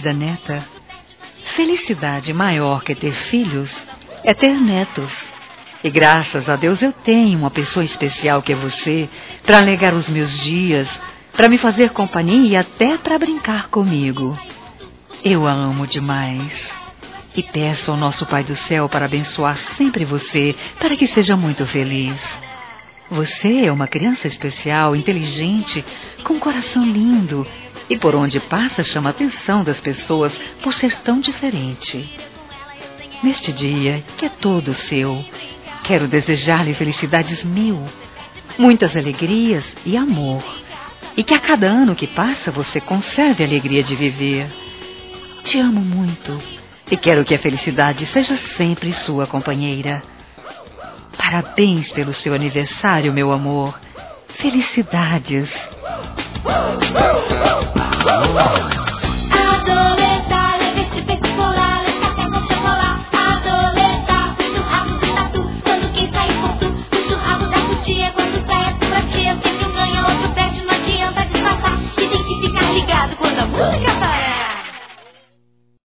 querida neta, felicidade maior que ter filhos é ter netos. E graças a Deus eu tenho uma pessoa especial que é você, para alegar os meus dias, para me fazer companhia e até para brincar comigo. Eu a amo demais. E peço ao nosso Pai do Céu para abençoar sempre você, para que seja muito feliz. Você é uma criança especial, inteligente, com um coração lindo, e por onde passa chama a atenção das pessoas por ser tão diferente. Neste dia, que é todo seu, quero desejar-lhe felicidades mil, muitas alegrias e amor, e que a cada ano que passa você conserve a alegria de viver. Te amo muito e quero que a felicidade seja sempre sua companheira. Parabéns pelo seu aniversário, meu amor. Felicidades!